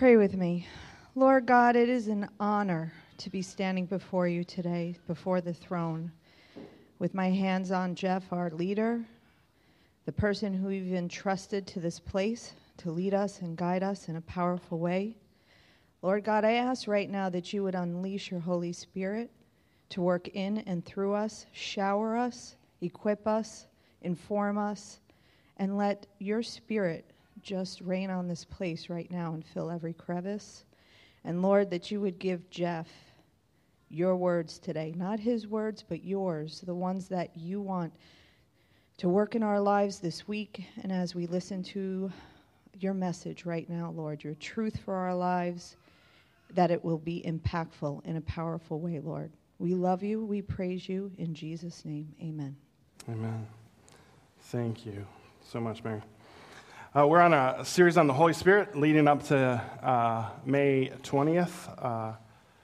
Pray with me. Lord God, it is an honor to be standing before you today, before the throne, with my hands on Jeff, our leader, the person who you've entrusted to this place to lead us and guide us in a powerful way. Lord God, I ask right now that you would unleash your Holy Spirit to work in and through us, shower us, equip us, inform us, and let your Spirit just reign on this place right now and fill every crevice. And Lord, that you would give Jeff your words today, not his words, but yours, the ones that you want to work in our lives this week. And as we listen to your message right now, Lord, your truth for our lives, that it will be impactful in a powerful way, Lord. We love you. We praise you. In Jesus' name, amen. Amen. Thank you so much, Mary. We're on a series on the Holy Spirit leading up to May 20th.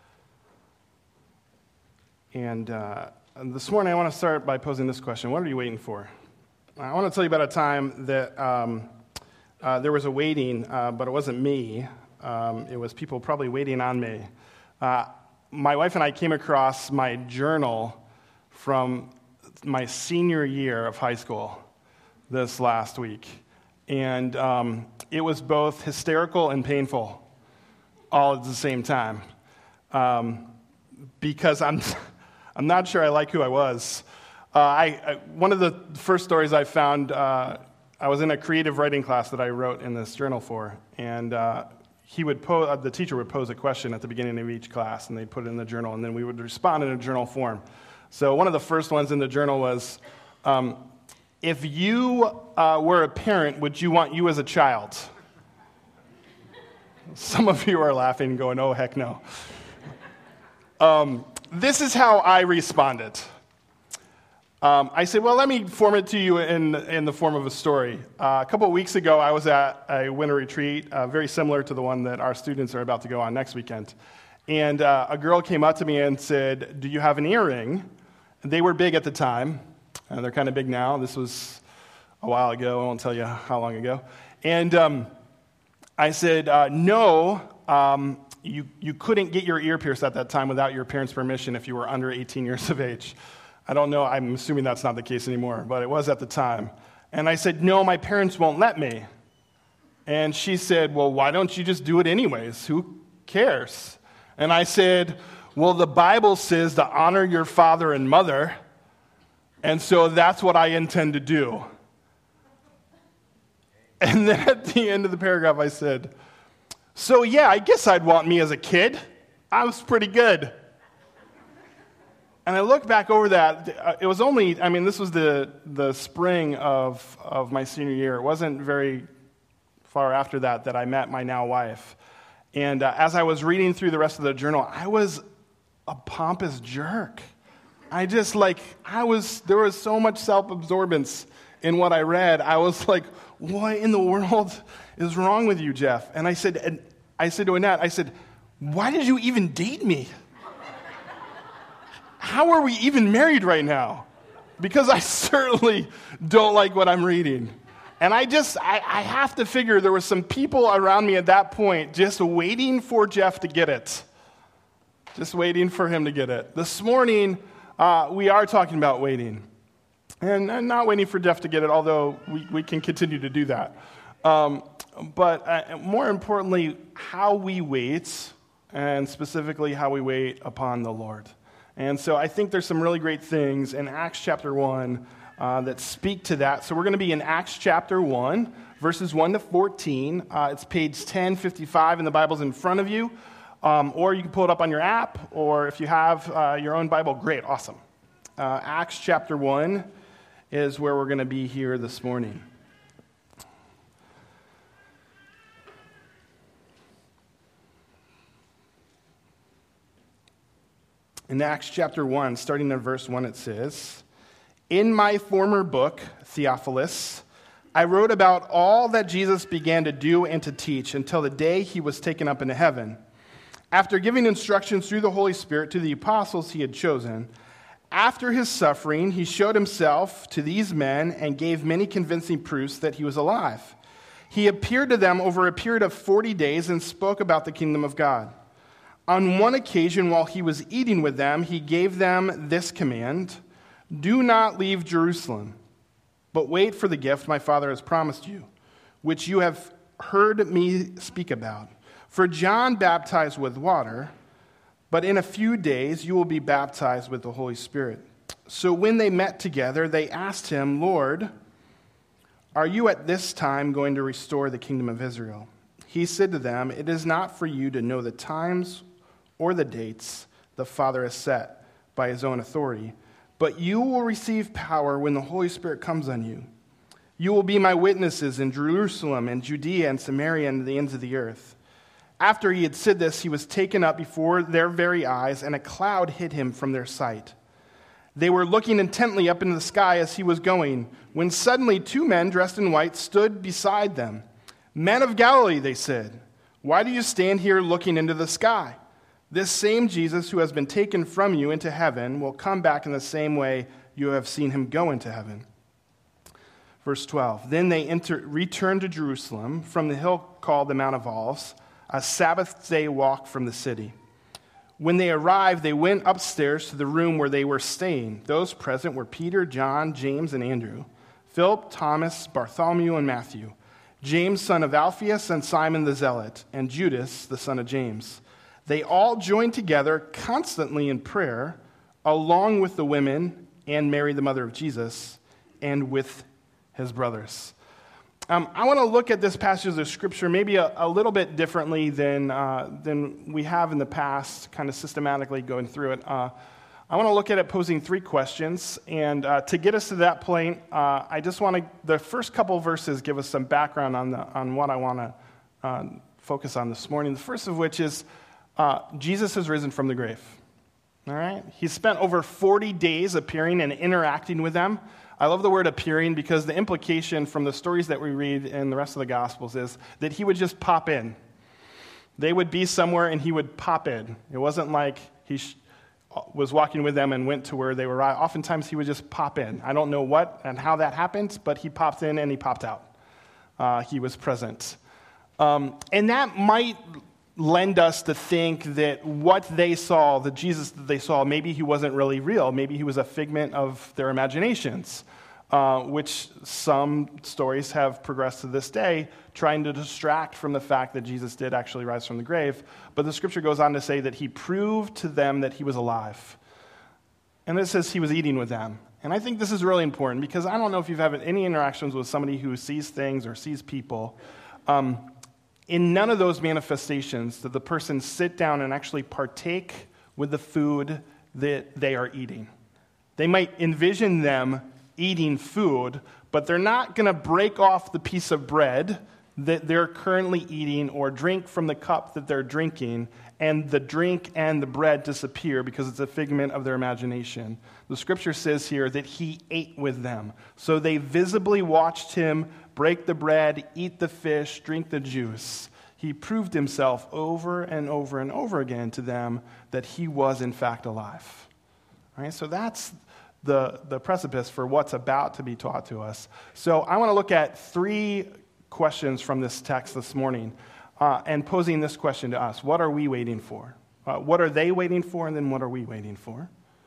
And this morning I want to start by posing this question. What are you waiting for? I want to tell you about a time that there was a waiting, but it wasn't me. It was people probably waiting on me. My wife and I came across my journal from my senior year of high school this last week. And it was both hysterical and painful all at the same time. Because I'm not sure I like who I was. One of the first stories I found, I was in a creative writing class that I wrote in this journal for, and the teacher would pose a question at the beginning of each class, and they'd put it in the journal, and then we would respond in a journal form. So one of the first ones in the journal was, if you were a parent, would you want you as a child? Some of you are laughing and going, oh, heck no. This is how I responded. I said, well, let me form it to you in the form of a story. A couple of weeks ago, I was at a winter retreat, very similar to the one that our students are about to go on next weekend. And a girl came up to me and said, do you have an earring? They were big at the time. They're kind of big now. This was a while ago. I won't tell you how long ago. And I said, no, you couldn't get your ear pierced at that time without your parents' permission if you were under 18 years of age. I don't know. I'm assuming that's not the case anymore, but it was at the time. And I said, no, my parents won't let me. And she said, well, why don't you just do it anyways? Who cares? And I said, well, the Bible says to honor your father and mother, and so that's what I intend to do. And then at the end of the paragraph, I said, so yeah, I guess I'd want me as a kid. I was pretty good. And I look back over that. It was only, this was the spring of my senior year. It wasn't very far after that I met my now wife. And as I was reading through the rest of the journal, I was a pompous jerk. There was so much self-absorbance in what I read. I was like, what in the world is wrong with you, Jeff? And I said to Annette, why did you even date me? How are we even married right now? Because I certainly don't like what I'm reading. And I have to figure there were some people around me at that point just waiting for Jeff to get it. Just waiting for him to get it. This morning, we are talking about waiting. And I'm not waiting for Jeff to get it, although we can continue to do that. But more importantly, how we wait, and specifically how we wait upon the Lord. And so I think there's some really great things in Acts chapter 1 that speak to that. So we're going to be in Acts chapter 1, verses 1 to 14. It's page 1055 in the Bibles in front of you. Or you can pull it up on your app, or if you have your own Bible, great, awesome. Acts chapter 1 is where we're going to be here this morning. In Acts chapter 1, starting in verse 1, it says, in my former book, Theophilus, I wrote about all that Jesus began to do and to teach until the day he was taken up into heaven. After giving instructions through the Holy Spirit to the apostles he had chosen, after his suffering, he showed himself to these men and gave many convincing proofs that he was alive. He appeared to them over a period of 40 days and spoke about the kingdom of God. On one occasion, while he was eating with them, he gave them this command: "Do not leave Jerusalem, but wait for the gift my Father has promised you, which you have heard me speak about. For John baptized with water, but in a few days you will be baptized with the Holy Spirit." So when they met together, they asked him, "Lord, are you at this time going to restore the kingdom of Israel?" He said to them, "It is not for you to know the times or the dates the Father has set by his own authority, but you will receive power when the Holy Spirit comes on you. You will be my witnesses in Jerusalem and Judea and Samaria and the ends of the earth." After he had said this, he was taken up before their very eyes, and a cloud hid him from their sight. They were looking intently up into the sky as he was going, when suddenly 2 men dressed in white stood beside them. "Men of Galilee," they said, "why do you stand here looking into the sky? This same Jesus who has been taken from you into heaven will come back in the same way you have seen him go into heaven." Verse 12, then they returned to Jerusalem from the hill called the Mount of Olives, a Sabbath day walk from the city. When they arrived, they went upstairs to the room where they were staying. Those present were Peter, John, James, and Andrew, Philip, Thomas, Bartholomew, and Matthew, James, son of Alphaeus, and Simon the Zealot, and Judas, the son of James. They all joined together constantly in prayer, along with the women and Mary, the mother of Jesus, and with his brothers. I want to look at this passage of Scripture maybe a little bit differently than we have in the past, kind of systematically going through it. I want to look at it posing 3 questions, and to get us to that point, I just want to, the first couple verses give us some background on what I want to focus on this morning. The first of which is Jesus has risen from the grave. All right? He's spent over 40 days appearing and interacting with them. I love the word appearing because the implication from the stories that we read in the rest of the Gospels is that he would just pop in. They would be somewhere and he would pop in. It wasn't like he was walking with them and went to where they were. Oftentimes he would just pop in. I don't know what and how that happened, but he popped in and he popped out. He was present. And that might lend us to think that what they saw, the Jesus that they saw, maybe he wasn't really real. Maybe he was a figment of their imaginations, which some stories have progressed to this day, trying to distract from the fact that Jesus did actually rise from the grave. But the Scripture goes on to say that he proved to them that he was alive. And it says he was eating with them. And I think this is really important because I don't know if you've had any interactions with somebody who sees things or sees people. In none of those manifestations did the person sit down and actually partake with the food that they are eating. They might envision them eating food, but they're not going to break off the piece of bread that they're currently eating or drink from the cup that they're drinking, and the drink and the bread disappear because it's a figment of their imagination. The Scripture says here that he ate with them. So they visibly watched him break the bread, eat the fish, drink the juice. He proved himself over and over and over again to them that he was in fact alive. All right, so that's the precipice for what's about to be taught to us. So I want to look at 3 questions from this text this morning and posing this question to us. What are we waiting for? What are they waiting for, and then what are we waiting for?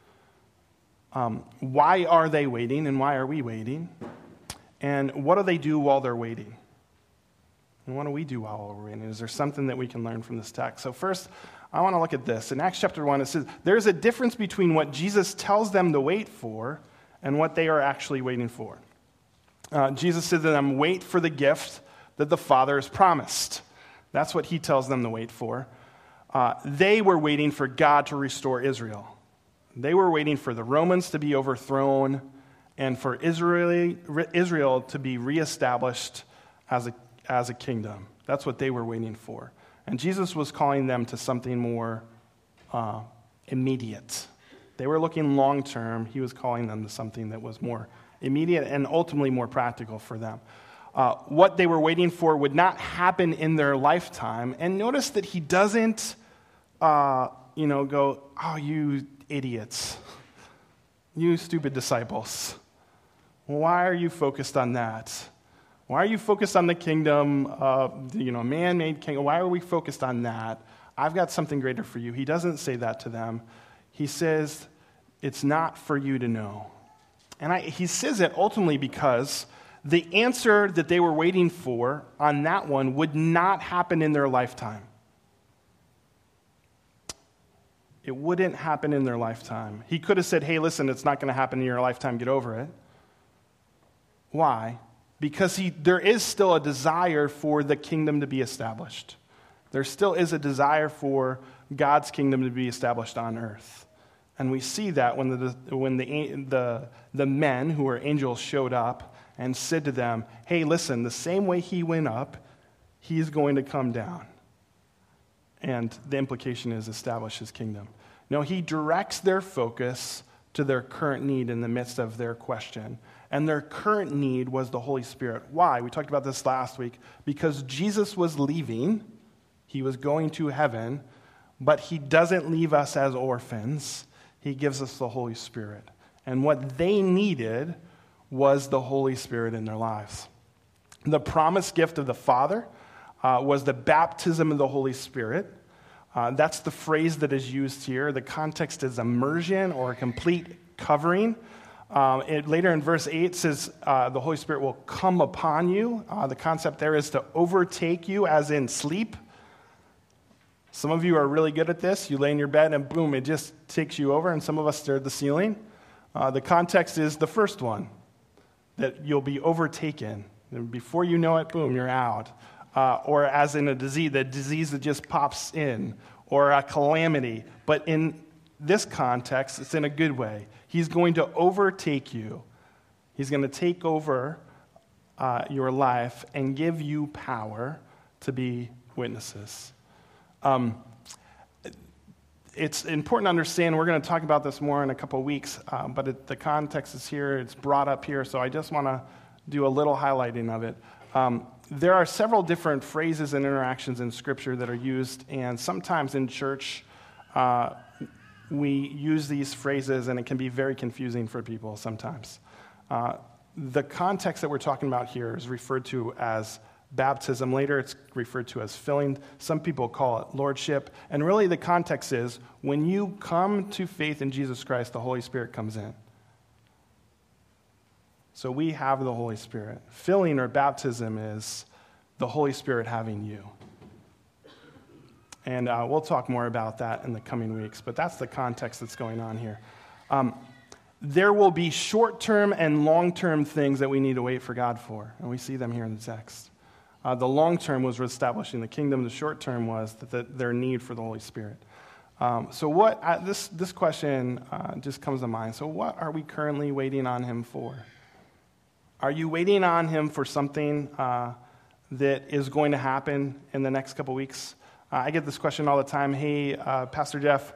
Why are they waiting, and why are we waiting? And what do they do while they're waiting? And what do we do while we're waiting? Is there something that we can learn from this text? So first, I want to look at this. In Acts chapter 1, it says, there's a difference between what Jesus tells them to wait for and what they are actually waiting for. Jesus said to them, wait for the gift that the Father has promised. That's what he tells them to wait for. They were waiting for God to restore Israel. They were waiting for the Romans to be overthrown and for Israel to be reestablished as a kingdom. That's what they were waiting for. And Jesus was calling them to something more immediate. They were looking long-term. He was calling them to something that was more immediate and ultimately more practical for them. What they were waiting for would not happen in their lifetime. And notice that he doesn't, go, oh, you idiots, you stupid disciples. Why are you focused on that? Why are you focused on the kingdom of, man-made kingdom? Why are we focused on that? I've got something greater for you. He doesn't say that to them. He says, it's not for you to know. And he says it ultimately because the answer that they were waiting for on that one would not happen in their lifetime. It wouldn't happen in their lifetime. He could have said, hey, listen, it's not going to happen in your lifetime. Get over it. Why? Because there is still a desire for the kingdom to be established. There still is a desire for God's kingdom to be established on earth. And we see that when the men who were angels showed up and said to them, hey, listen, the same way he went up, he's going to come down. And the implication is establish his kingdom. No, he directs their focus to their current need in the midst of their question. And their current need was the Holy Spirit. Why? We talked about this last week. Because Jesus was leaving. He was going to heaven. But he doesn't leave us as orphans. He gives us the Holy Spirit. And what they needed was the Holy Spirit in their lives. The promised gift of the Father was the baptism of the Holy Spirit. That's the phrase that is used here. The context is immersion or a complete covering. Later in verse 8 says the Holy Spirit will come upon you. The concept there is to overtake you, as in sleep. Some of you are really good at this. You lay in your bed and boom, it just takes you over, and some of us stare at the ceiling. The context is the first one, that you'll be overtaken. And before you know it, boom, you're out. Or as in a disease, the disease that just pops in, or a calamity. But in this context, it's in a good way. He's going to overtake you. He's going to take over your life and give you power to be witnesses. It's important to understand, we're going to talk about this more in a couple of weeks, but the context is here, it's brought up here, so I just want to do a little highlighting of it. There are several different phrases and interactions in Scripture that are used, and sometimes in church, we use these phrases, and it can be very confusing for people sometimes. The context that we're talking about here is referred to as baptism. Later, it's referred to as filling. Some people call it lordship. And really, the context is when you come to faith in Jesus Christ, the Holy Spirit comes in. So we have the Holy Spirit. Filling or baptism is the Holy Spirit having you. And we'll talk more about that in the coming weeks, but that's the context that's going on here. There will be short-term and long-term things that we need to wait for God for, and we see them here in the text. The long-term was establishing the kingdom. The short-term was their need for the Holy Spirit. So this question just comes to mind. So what are we currently waiting on him for? Are you waiting on him for something that is going to happen in the next couple weeks? I get this question all the time. Hey, Pastor Jeff,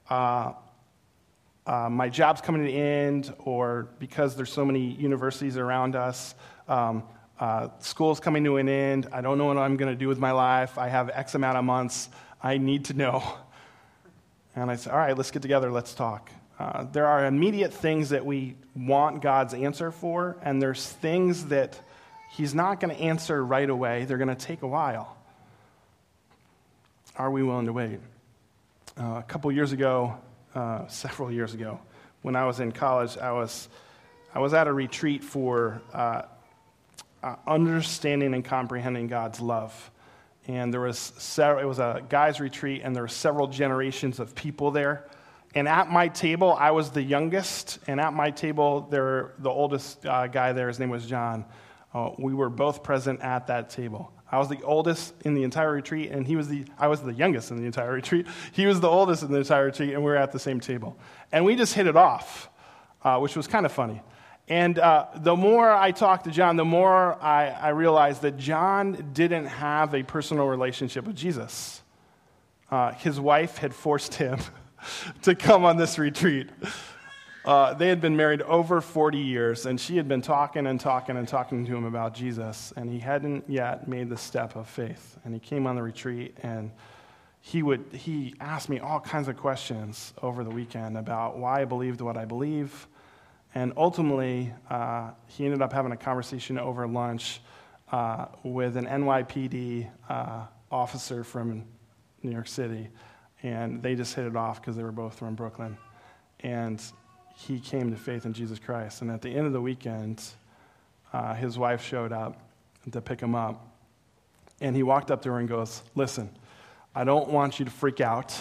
my job's coming to the end, or because there's so many universities around us, school's coming to an end. I don't know what I'm going to do with my life. I have X amount of months. I need to know. And I say, all right, let's get together. Let's talk. There are immediate things that we want God's answer for, and there's things that he's not going to answer right away. They're going to take a while. Are we willing to wait? A couple years ago, several years ago, when I was in college, I was at a retreat for understanding and comprehending God's love. And it was a guys' retreat, and there were several generations of people there. And at my table, I was the youngest, and at my table, the oldest guy there, his name was John. We were both present at that table. I was the oldest in the entire retreat, and I was the youngest in the entire retreat. He was the oldest in the entire retreat, and we were at the same table. And we just hit it off, which was kind of funny. And the more I talked to John, the more I realized that John didn't have a personal relationship with Jesus. His wife had forced him to come on this retreat. They had been married over 40 years, and she had been talking to him about Jesus, and he hadn't yet made the step of faith. And he came on the retreat, and he asked me all kinds of questions over the weekend about why I believed what I believe. And ultimately, he ended up having a conversation over lunch with an NYPD officer from New York City, and they just hit it off because they were both from Brooklyn. And he came to faith in Jesus Christ. And at the end of the weekend, his wife showed up to pick him up. And he walked up to her and goes, "Listen, I don't want you to freak out,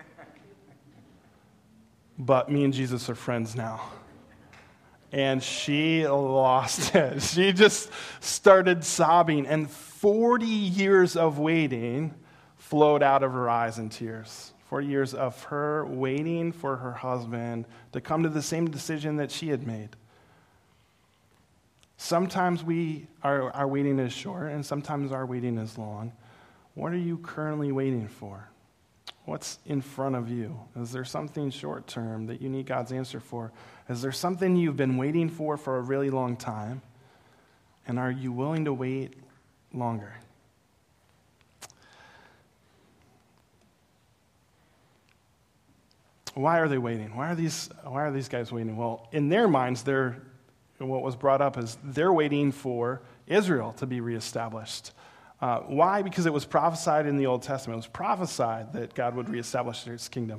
but me and Jesus are friends now." And she lost it. She just started sobbing. And 40 years of waiting flowed out of her eyes in tears. 40 years of her waiting for her husband to come to the same decision that she had made. Sometimes our waiting is short, and sometimes our waiting is long. What are you currently waiting for? What's in front of you? Is there something short term that you need God's answer for? Is there something you've been waiting for a really long time? And are you willing to wait longer? Why are they waiting? Why are these guys waiting? Well, in their minds, what was brought up is they're waiting for Israel to be reestablished. Why? Because it was prophesied in the Old Testament. It was prophesied that God would reestablish his kingdom.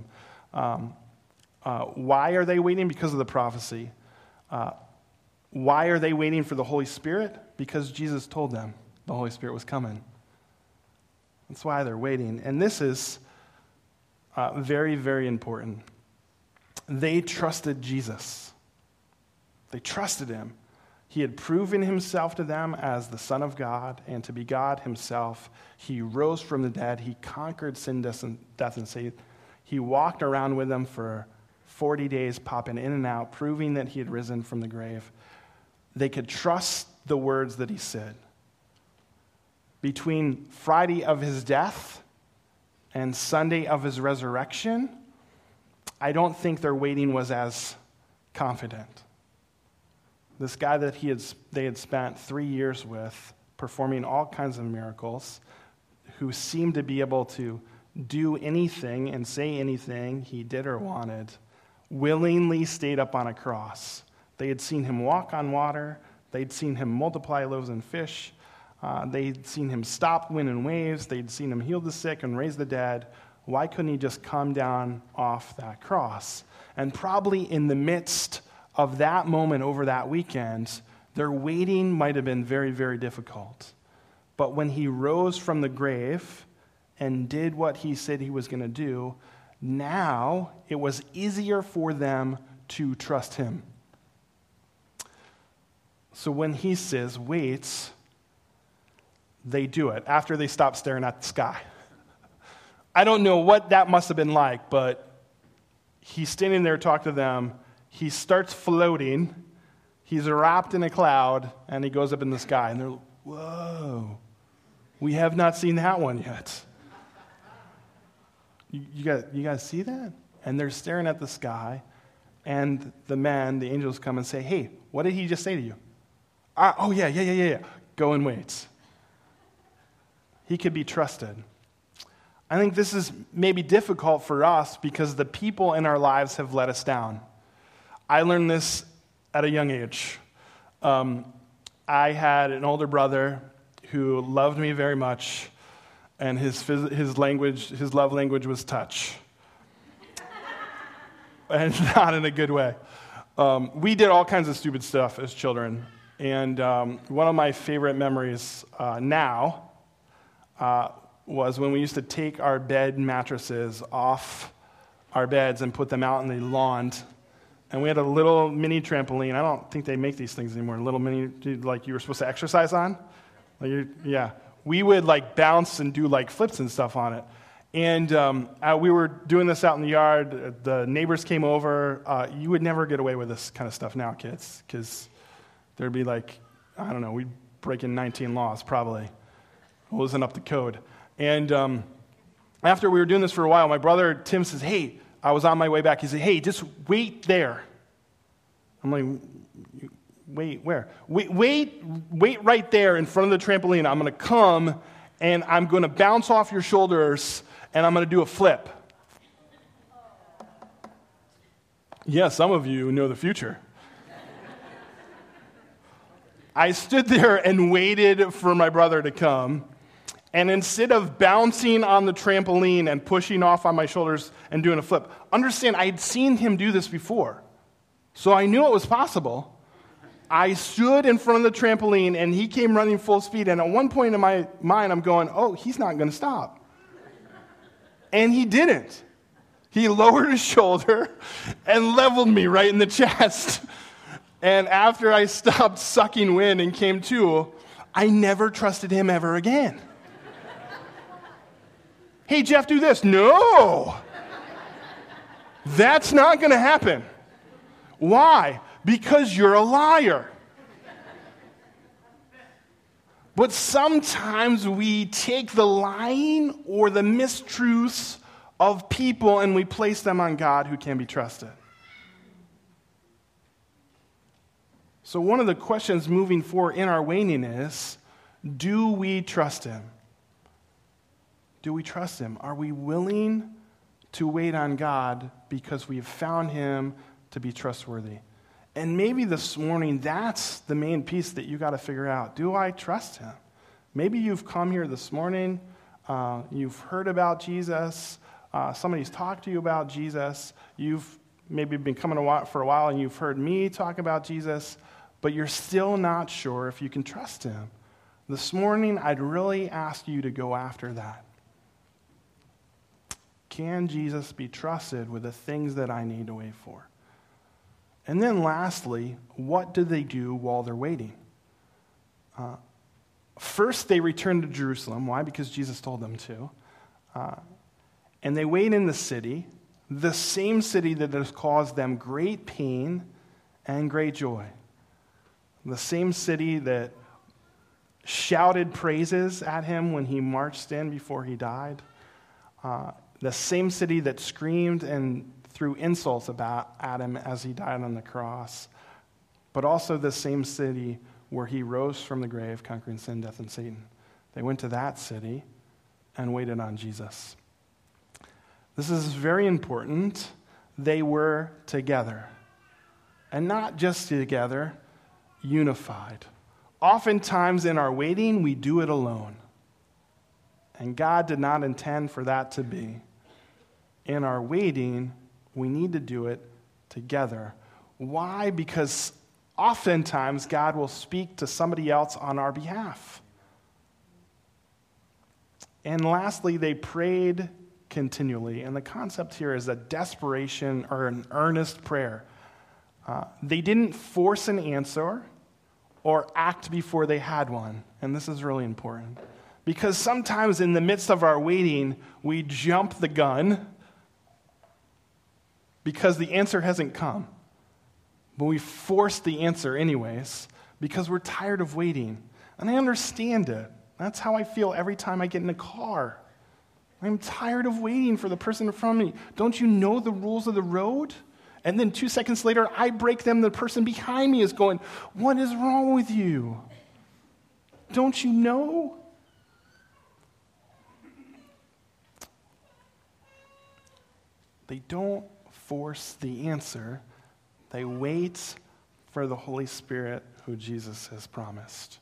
Why are they waiting? Because of the prophecy. Why are they waiting for the Holy Spirit? Because Jesus told them the Holy Spirit was coming. That's why they're waiting. And this is very, very important. They trusted Jesus. They trusted him. He had proven himself to them as the Son of God and to be God himself. He rose from the dead. He conquered sin, death, and Satan. He walked around with them for 40 days, popping in and out, proving that he had risen from the grave. They could trust the words that he said. Between Friday of his death and Sunday of his resurrection, I don't think their waiting was as confident. This guy that they had spent 3 years with, performing all kinds of miracles, who seemed to be able to do anything and say anything he did or wanted, willingly stayed up on a cross. They had seen him walk on water. They'd seen him multiply loaves and fish. They'd seen him stop wind and waves. They'd seen him heal the sick and raise the dead. Why couldn't he just come down off that cross? And probably in the midst of that moment over that weekend, their waiting might have been very, very difficult. But when he rose from the grave and did what he said he was going to do, now it was easier for them to trust him. So when he says, wait, they do it after they stop staring at the sky. I don't know what that must have been like, but he's standing there talking to them. He starts floating. He's wrapped in a cloud, and he goes up in the sky. And they're like, whoa, we have not seen that one yet. You guys see that? And they're staring at the sky, and the angels come and say, hey, what did he just say to you? Oh, yeah. Go and wait. He could be trusted. I think this is maybe difficult for us because the people in our lives have let us down. I learned this at a young age. I had an older brother who loved me very much, and his love language was touch. And not in a good way. We did all kinds of stupid stuff as children, and one of my favorite memories now was when we used to take our bed mattresses off our beds and put them out in the lawn. And we had a little mini trampoline. I don't think they make these things anymore. A little mini, like you were supposed to exercise on. We would bounce and do flips and stuff on it. And we were doing this out in the yard. The neighbors came over. You would never get away with this kind of stuff now, kids, because there'd be we'd break in 19 laws probably. It wasn't up to code. And after we were doing this for a while, my brother Tim says, hey, I was on my way back. He said, hey, just wait there. I'm like, wait, where? Wait right there in front of the trampoline. I'm going to come, and I'm going to bounce off your shoulders, and I'm going to do a flip. Yeah, some of you know the future. I stood there and waited for my brother to come. And instead of bouncing on the trampoline and pushing off on my shoulders and doing a flip, understand, I had seen him do this before. So I knew it was possible. I stood in front of the trampoline, and he came running full speed. And at one point in my mind, I'm going, oh, he's not going to stop. And he didn't. He lowered his shoulder and leveled me right in the chest. And after I stopped sucking wind and came to, I never trusted him ever again. Hey, Jeff, do this. No. That's not going to happen. Why? Because you're a liar. But sometimes we take the lying or the mistruths of people and we place them on God who can be trusted. So one of the questions moving forward in our waiting is, do we trust him? Do we trust him? Are we willing to wait on God because we've found him to be trustworthy? And maybe this morning, that's the main piece that you got to figure out. Do I trust him? Maybe you've come here this morning, you've heard about Jesus, somebody's talked to you about Jesus, you've maybe been coming for a while and you've heard me talk about Jesus, but you're still not sure if you can trust him. This morning, I'd really ask you to go after that. Can Jesus be trusted with the things that I need to wait for? And then lastly, what do they do while they're waiting? First, they return to Jerusalem. Why? Because Jesus told them to. And they wait in the city, the same city that has caused them great pain and great joy. The same city that shouted praises at him when he marched in before he died. The same city that screamed and threw insults at him as he died on the cross. But also the same city where he rose from the grave, conquering sin, death, and Satan. They went to that city and waited on Jesus. This is very important. They were together. And not just together, unified. Oftentimes in our waiting, we do it alone. And God did not intend for that to be. In our waiting, we need to do it together. Why? Because oftentimes God will speak to somebody else on our behalf. And lastly, they prayed continually. And the concept here is a desperation or an earnest prayer. They didn't force an answer or act before they had one. And this is really important. Because sometimes in the midst of our waiting, we jump the gun because the answer hasn't come. But we force the answer anyways because we're tired of waiting. And I understand it. That's how I feel every time I get in a car. I'm tired of waiting for the person in front of me. Don't you know the rules of the road? And then 2 seconds later, I break them. The person behind me is going, "What is wrong with you? Don't you know?" They don't force the answer. They wait for the Holy Spirit who Jesus has promised.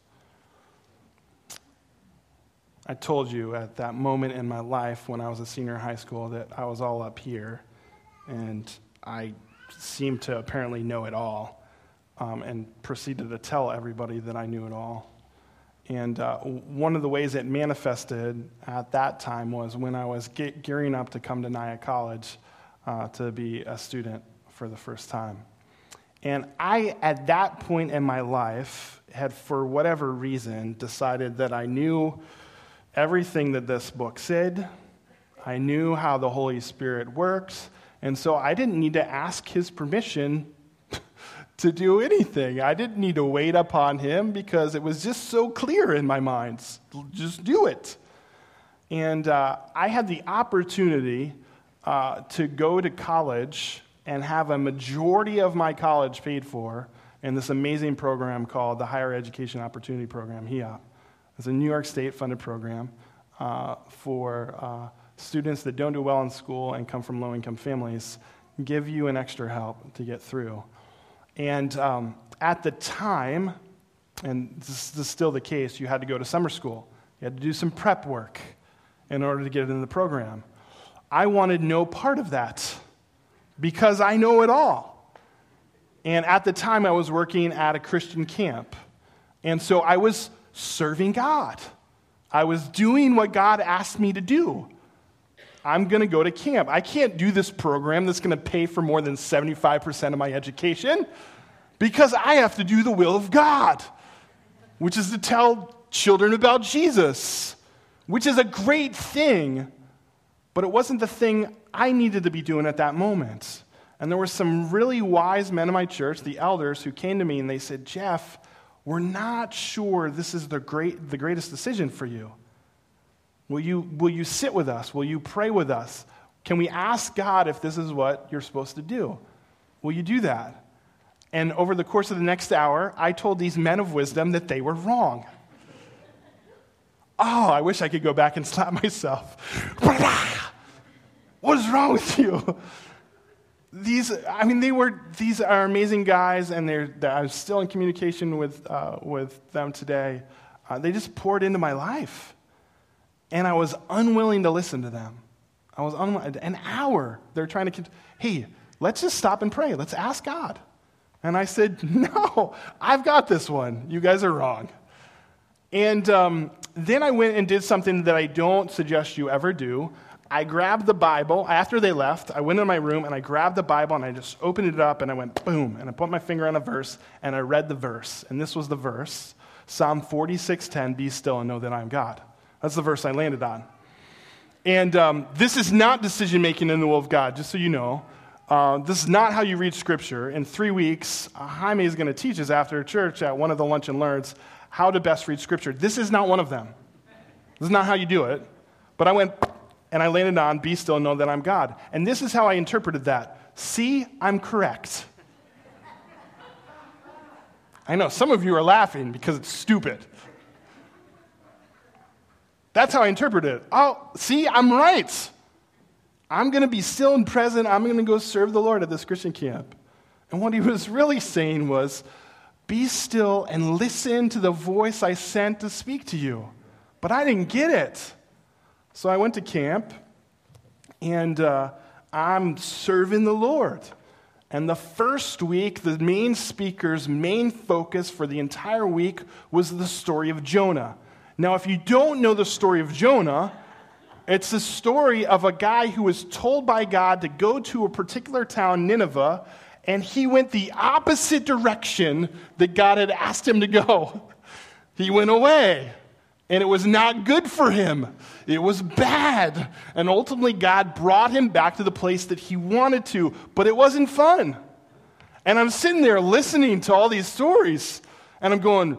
I told you at that moment in my life when I was a senior in high school that I was all up here, and I seemed to apparently know it all, and proceeded to tell everybody that I knew it all. And one of the ways it manifested at that time was when I was gearing up to come to Nyack College to be a student for the first time. And I, at that point in my life, had, for whatever reason, decided that I knew everything that this book said. I knew how the Holy Spirit works. And so I didn't need to ask his permission to do anything. I didn't need to wait upon him because it was just so clear in my mind. Just do it. And I had the opportunity to go to college and have a majority of my college paid for in this amazing program called the Higher Education Opportunity Program, HEOP. It's a New York State funded program for students that don't do well in school and come from low-income families, give you an extra help to get through. And at the time, and this is still the case, you had to go to summer school. You had to do some prep work in order to get into the program. I wanted no part of that because I know it all. And at the time, I was working at a Christian camp. And so I was serving God. I was doing what God asked me to do. I'm going to go to camp. I can't do this program that's going to pay for more than 75% of my education because I have to do the will of God, which is to tell children about Jesus, which is a great thing, but it wasn't the thing I needed to be doing at that moment. And there were some really wise men in my church, the elders, who came to me and they said, Jeff, we're not sure this is the greatest decision for you. Will you sit with us? Will you pray with us? Can we ask God if this is what you're supposed to do? Will you do that? And over the course of the next hour, I told these men of wisdom that they were wrong. Oh, I wish I could go back and slap myself. What is wrong with you? These are amazing guys, and I'm still in communication with them today. They just poured into my life, and I was unwilling to listen to them. I was unwilling. An hour, they're trying to, hey, let's just stop and pray. Let's ask God. And I said, no, I've got this one. You guys are wrong. And then I went and did something that I don't suggest you ever do. I grabbed the Bible. After they left, I went in my room and I grabbed the Bible and I just opened it up and I went boom, and I put my finger on a verse and I read the verse. And this was the verse, Psalm 46:10, be still and know that I am God. That's the verse I landed on. And this is not decision-making in the will of God, just so you know. This is not how you read Scripture. In 3 weeks, Jaime is going to teach us after church at one of the Lunch and Learns how to best read Scripture. This is not one of them. This is not how you do it. But I went and I landed on, be still and know that I'm God. And this is how I interpreted that. See, I'm correct. I know, some of you are laughing because it's stupid. That's how I interpret it. Oh, see, I'm right. I'm going to be still and present. I'm going to go serve the Lord at this Christian camp. And what he was really saying was, be still and listen to the voice I sent to speak to you. But I didn't get it. So I went to camp, and I'm serving the Lord. And the first week, the main speaker's main focus for the entire week was the story of Jonah. Now, if you don't know the story of Jonah, it's the story of a guy who was told by God to go to a particular town, Nineveh, and he went the opposite direction that God had asked him to go. He went away, and it was not good for him. It was bad. And ultimately, God brought him back to the place that he wanted to, but it wasn't fun. And I'm sitting there listening to all these stories, and I'm going,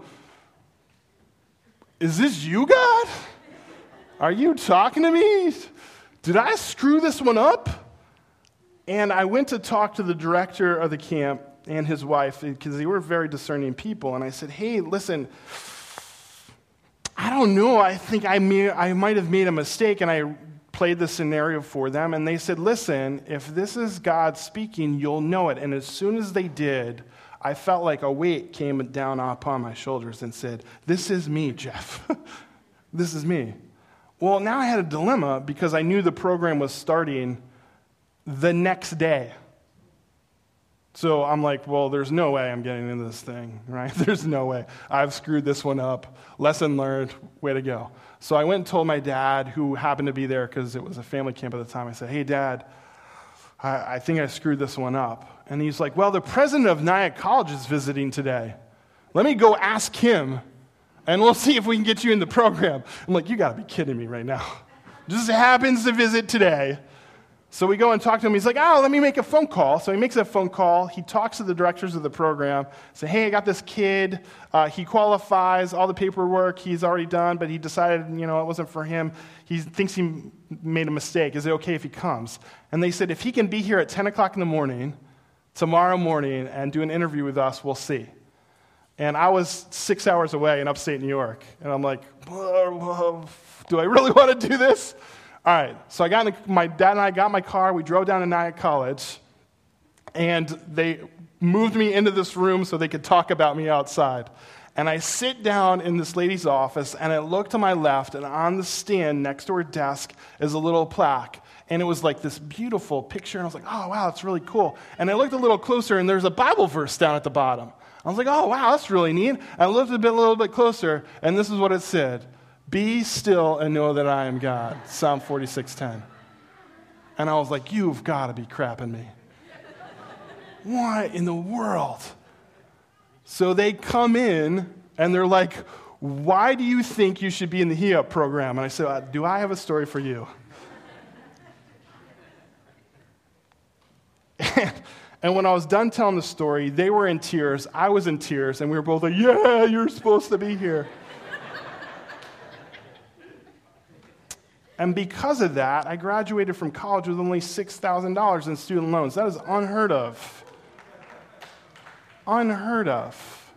is this you, God? Are you talking to me? Did I screw this one up? And I went to talk to the director of the camp and his wife, because they were very discerning people, and I said, hey, listen, I don't know, I think I might have made a mistake, and I played the scenario for them, and they said, listen, if this is God speaking, you'll know it. And as soon as they did, I felt like a weight came down upon my shoulders and said, this is me, Jeff. This is me. Well, now I had a dilemma because I knew the program was starting the next day. So I'm like, well, there's no way I'm getting into this thing, right? There's no way. I've screwed this one up. Lesson learned. Way to go. So I went and told my dad, who happened to be there because it was a family camp at the time. I said, hey, Dad, I think I screwed this one up. And he's like, well, the president of Nyack College is visiting today. Let me go ask him, and we'll see if we can get you in the program. I'm like, you got to be kidding me right now. Just happens to visit today. So we go and talk to him. He's like, oh, let me make a phone call. So he makes a phone call. He talks to the directors of the program. Say, hey, I got this kid. He qualifies, all the paperwork he's already done, but he decided, it wasn't for him. He thinks he made a mistake. Is it okay if he comes? And they said, if he can be here at 10 o'clock in the morning, tomorrow morning, and do an interview with us, we'll see. And I was 6 hours away in upstate New York. And I'm like, do I really want to do this? All right, so my dad and I got in my car. We drove down to Nyack College, and they moved me into this room so they could talk about me outside. And I sit down in this lady's office, and I look to my left, and on the stand next to her desk is a little plaque. And it was like this beautiful picture, and I was like, oh, wow, that's really cool. And I looked a little closer, and there's a Bible verse down at the bottom. I was like, oh, wow, that's really neat. And I looked a little bit closer, and this is what it said. Be still and know that I am God. Psalm 46:10. And I was like, you've got to be crapping me. What in the world? So they come in, and they're like, why do you think you should be in the HEAP program? And I said, do I have a story for you? And when I was done telling the story, they were in tears, I was in tears, and we were both like, yeah, you're supposed to be here. And because of that, I graduated from college with only $6,000 in student loans. That is unheard of. Unheard of.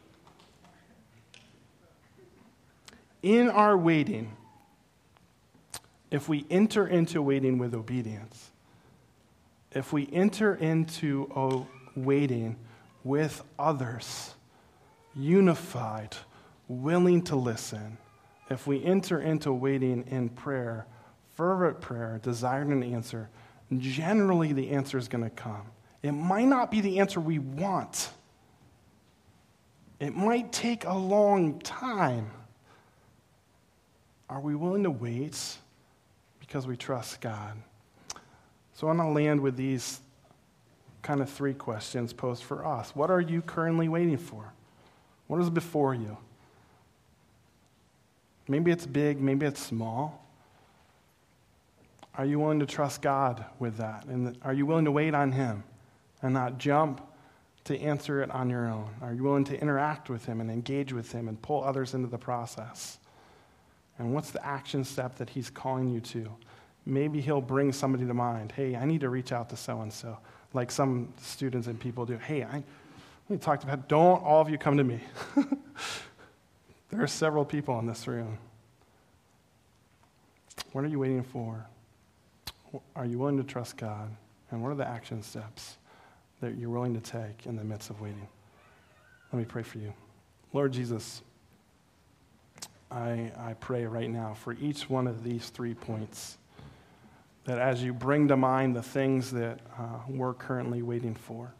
In our waiting, if we enter into waiting with obedience, if we enter into waiting with others, unified, willing to listen, if we enter into waiting in prayer, fervent prayer, desired an answer, generally the answer is going to come. It might not be the answer we want. It might take a long time. Are we willing to wait because we trust God? So I want to land with these kind of 3 questions posed for us. What are you currently waiting for? What is before you? Maybe it's big, maybe it's small. Are you willing to trust God with that? And are you willing to wait on Him and not jump to answer it on your own? Are you willing to interact with Him and engage with Him and pull others into the process? And what's the action step that He's calling you to? Maybe He'll bring somebody to mind. Hey, I need to reach out to so-and-so, like some students and people do. Hey, we talked about, don't all of you come to me. There are several people in this room. What are you waiting for? Are you willing to trust God? And what are the action steps that you're willing to take in the midst of waiting? Let me pray for you. Lord Jesus, I pray right now for each one of these 3 points, that as you bring to mind the things that we're currently waiting for,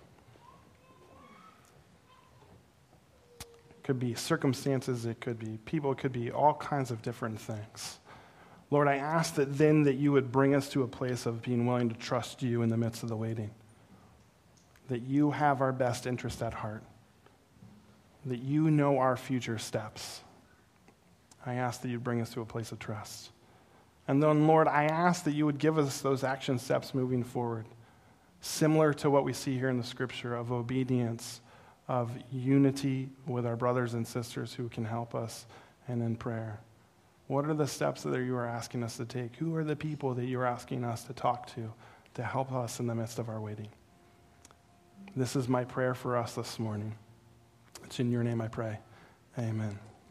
it could be circumstances, it could be people, it could be all kinds of different things. Lord, I ask that then that you would bring us to a place of being willing to trust you in the midst of the waiting, that you have our best interest at heart, that you know our future steps. I ask that you bring us to a place of trust. And then, Lord, I ask that you would give us those action steps moving forward, similar to what we see here in the Scripture of obedience, of unity with our brothers and sisters who can help us, and in prayer. What are the steps that you are asking us to take? Who are the people that you are asking us to talk to help us in the midst of our waiting? This is my prayer for us this morning. It's in your name I pray. Amen.